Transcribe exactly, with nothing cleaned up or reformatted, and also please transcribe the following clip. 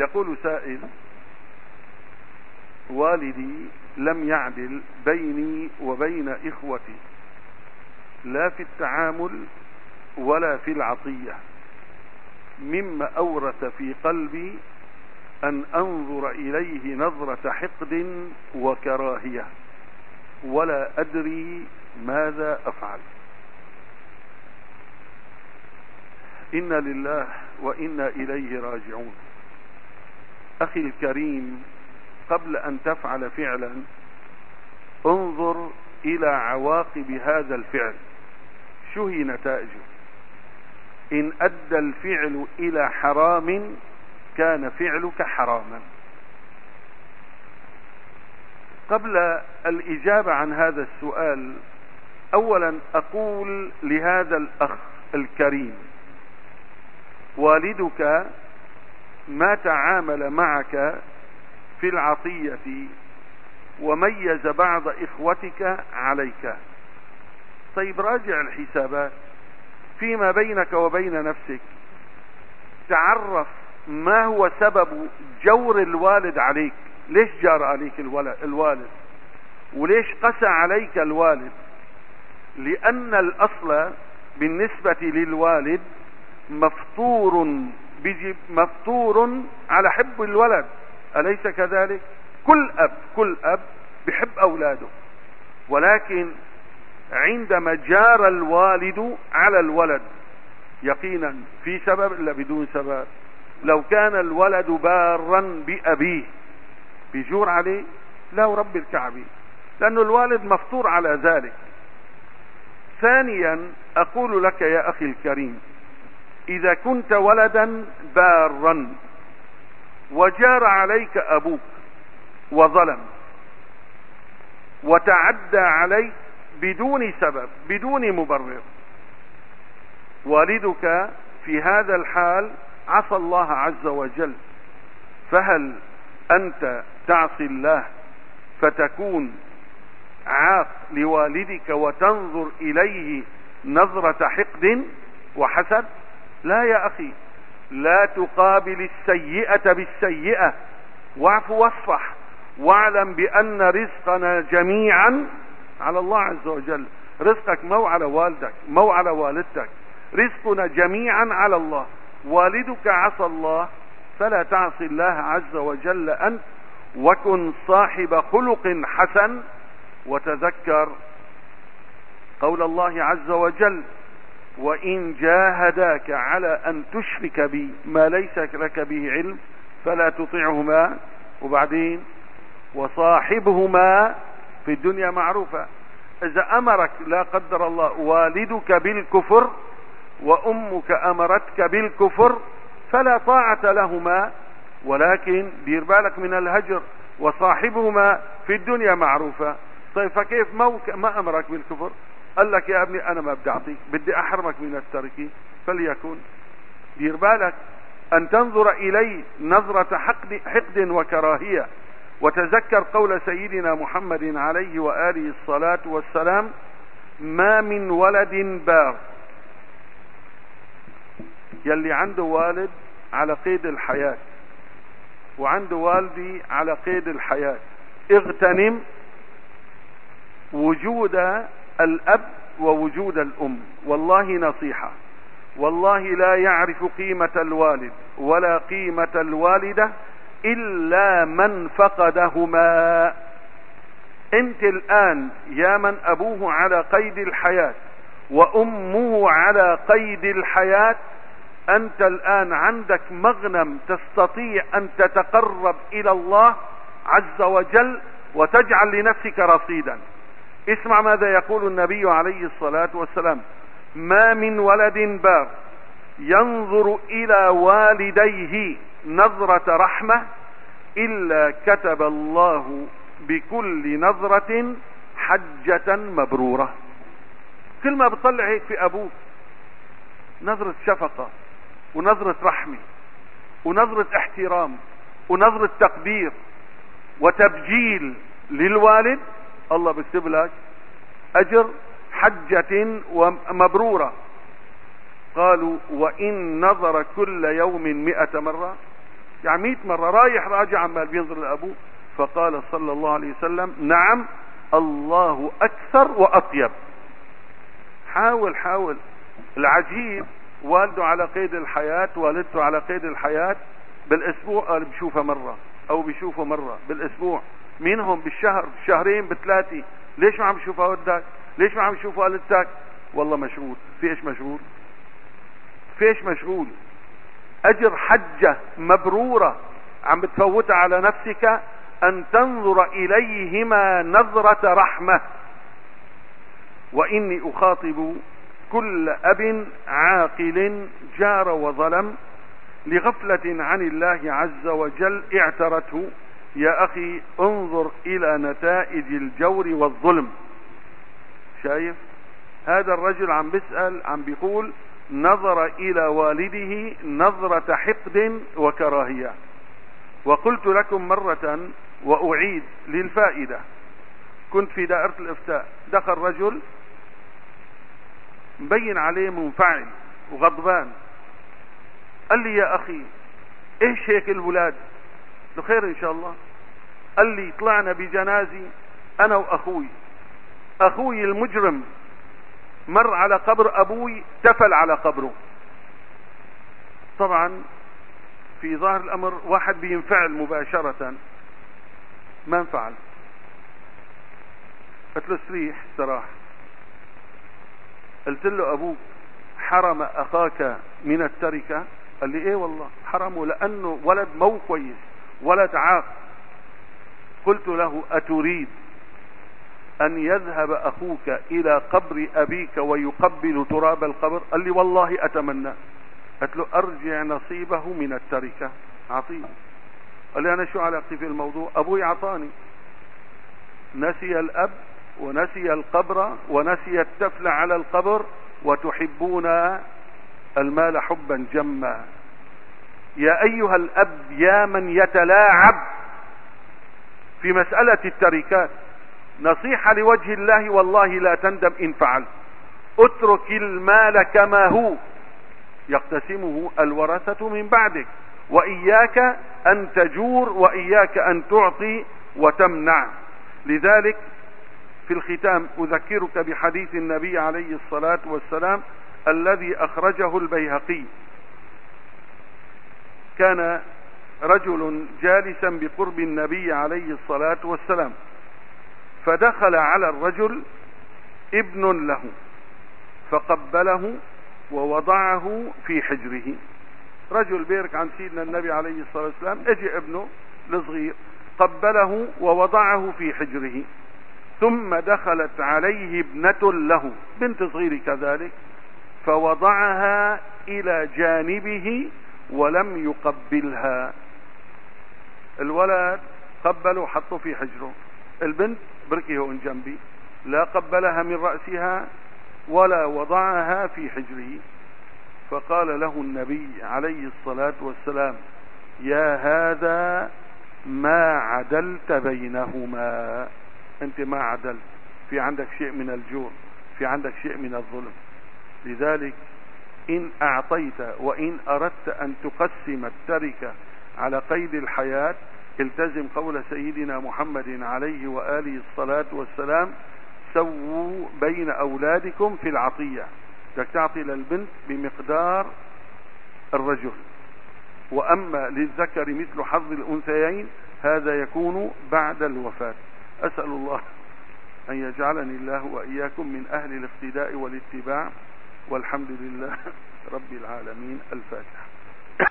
يقول سائل: والدي لم يعدل بيني وبين إخوتي لا في التعامل ولا في العطية، مما أورث في قلبي أن أنظر إليه نظرة حقد وكراهية، ولا أدري ماذا أفعل. إنا لله وإنا إليه راجعون. أخي الكريم، قبل أن تفعل فعلا انظر إلى عواقب هذا الفعل، شو هي نتائجه. إن أدى الفعل إلى حرام كان فعلك حراما. قبل الإجابة عن هذا السؤال، أولا أقول لهذا الأخ الكريم: والدك ما تعامل معك في العطية وميز بعض إخوتك عليك. طيب راجع الحسابات فيما بينك وبين نفسك، تعرف ما هو سبب جور الوالد عليك. ليش جار عليك الوالد؟ وليش قسى عليك الوالد؟ لأن الأصل بالنسبة للوالد مفطور مفطور على حب الولد، أليس كذلك؟ كل أب كل أب بحب أولاده، ولكن عندما جار الوالد على الولد يقينا في سبب إلا بدون سبب. لو كان الولد بارا بأبيه بيجور عليه؟ لا ورب الكعبة، لأن الوالد مفطور على ذلك. ثانيا أقول لك يا أخي الكريم: إذا كنت ولدا بارا وجار عليك أبوك وظلم وتعدى عليك بدون سبب بدون مبرر، والدك في هذا الحال عصى الله عز وجل، فهل أنت تعصي الله فتكون عاق لوالدك وتنظر إليه نظرة حقد وحسد؟ لا يا أخي، لا تقابل السيئة بالسيئة، واعف واصفح، واعلم بأن رزقنا جميعا على الله عز وجل. رزقك مو على والدك مو على والدتك، رزقنا جميعا على الله. والدك عصى الله فلا تعصي الله عز وجل أنت، وكن صاحب خلق حسن. وتذكر قول الله عز وجل: وإن جاهداك على أن تشرك بي ما ليس لك به علم فلا تطعهما، وبعدين وصاحبهما في الدنيا معروفة. إذا أمرك لا قدر الله والدك بالكفر وأمك أمرتك بالكفر فلا طاعة لهما، ولكن دير بالك من الهجر. وصاحبهما في الدنيا معروفة. طيب فكيف ما أمرك بالكفر؟ قال لك: يا ابني أنا ما بدي أعطيك، بدي أحرمك من الترك، فليكن. دير بالك أن تنظر إليه نظرة حقد, حقد وكراهية. وتذكر قول سيدنا محمد عليه وآله الصلاة والسلام: ما من ولد بار. يلي عنده والد على قيد الحياة وعنده والدي على قيد الحياة، اغتنم وجود الأب ووجود الأم. والله نصيحة، والله لا يعرف قيمة الوالد ولا قيمة الوالدة إلا من فقدهما. انت الآن يا من أبوه على قيد الحياة وأمه على قيد الحياة، أنت الآن عندك مغنم تستطيع أن تتقرب إلى الله عز وجل وتجعل لنفسك رصيدا. اسمع ماذا يقول النبي عليه الصلاة والسلام: ما من ولد بار ينظر إلى والديه نظرة رحمة إلا كتب الله بكل نظرة حجة مبرورة. كل ما بتطلع هيك في أبوك نظرة شفقة ونظرة رحمة ونظرة احترام ونظرة تقدير وتبجيل للوالد، الله بيكتب لك أجر حجة ومبرورة. قالوا: وإن نظر كل يوم مئة مرة، يعني مئة مرة رايح راجع عمال بينظر لأبوه. فقال صلى الله عليه وسلم نعم الله أكثر وأطيب. حاول حاول. العجيب والده على قيد الحياة، والدته على قيد الحياة، بالأسبوع قال بشوفها مرة أو بشوفه مرة بالأسبوع، منهم بالشهر بالشهرين بالثلاثة. ليش ما عم بشوفها ودك؟ ليش ما عم بشوفها والدتك؟ والله مشغول. في ايش مشغول؟ في ايش مشغول؟ أجر حجة مبرورة عم بتفوتها على نفسك أن تنظر إليهما نظرة رحمة. وإني أخاطب كل أب عاقل جار وظلم لغفلة عن الله عز وجل اعترته. يا أخي انظر إلى نتائج الجور والظلم. شايف هذا الرجل عم بيسأل، عم بيقول نظر إلى والده نظرة حقد وكراهية. وقلت لكم مرة وأعيد للفائدة، كنت في دائرة الإفتاء، دخل رجل مبين عليه منفعل وغضبان، قال لي يا أخي إيش هيك الولاد؟ بخير إن شاء الله. قال لي طلعنا بجنازي أنا وأخوي، أخوي المجرم مر على قبر أبوي تفل على قبره. طبعا في ظاهر الأمر واحد بينفعل مباشرة، ما انفعل. قلت له استريح استراح. قلت له أبوك حرم أخاك من التركة؟ قال لي ايه والله حرمه لأنه ولد مو كويس، ولد عاق. قلت له أتريد أن يذهب أخوك إلى قبر أبيك ويقبل تراب القبر؟ قال لي والله أتمنى. قلت له أرجع نصيبه من التركة أعطيه. قال لي أنا شو علاقتي في الموضوع؟ أبوي أعطاني. نسي الأب ونسي القبر ونسي التفل على القبر، وتحبون المال حبا جما. يا أيها الأب يا من يتلاعب في مسألة التركات، نصيحة لوجه الله والله لا تندم إن فعلت. اترك المال كما هو يقتسمه الورثة من بعدك، وإياك أن تجور وإياك أن تعطي وتمنع. لذلك في الختام أذكرك بحديث النبي عليه الصلاة والسلام الذي أخرجه البيهقي. كان رجل جالسا بقرب النبي عليه الصلاة والسلام، فدخل على الرجل ابن له فقبله ووضعه في حجره. رجل بيرك عن سيدنا النبي عليه الصلاة والسلام، اجي ابنه الصغير قبله ووضعه في حجره. ثم دخلت عليه ابنة له، بنت صغيرة كذلك، فوضعها إلى جانبه ولم يقبلها. الولد قبله وحطه في حجره، البنت بركي هون جنبي، لا قبلها من رأسها ولا وضعها في حجره. فقال له النبي عليه الصلاة والسلام يا هذا ما عدلت بينهما، انت ما عدلت، في عندك شيء من الجور، في عندك شيء من الظلم. لذلك إن أعطيت وإن أردت أن تقسم التركة على قيد الحياة التزم قول سيدنا محمد عليه وآله الصلاة والسلام سووا بين أولادكم في العطية. بدك تعطي للبنت بمقدار الرجل، وأما للذكر مثل حظ الأنثيين هذا يكون بعد الوفاة. أسأل الله أن يجعلني الله وإياكم من أهل الاقتداء والاتباع، والحمد لله رب العالمين. الفاتحة.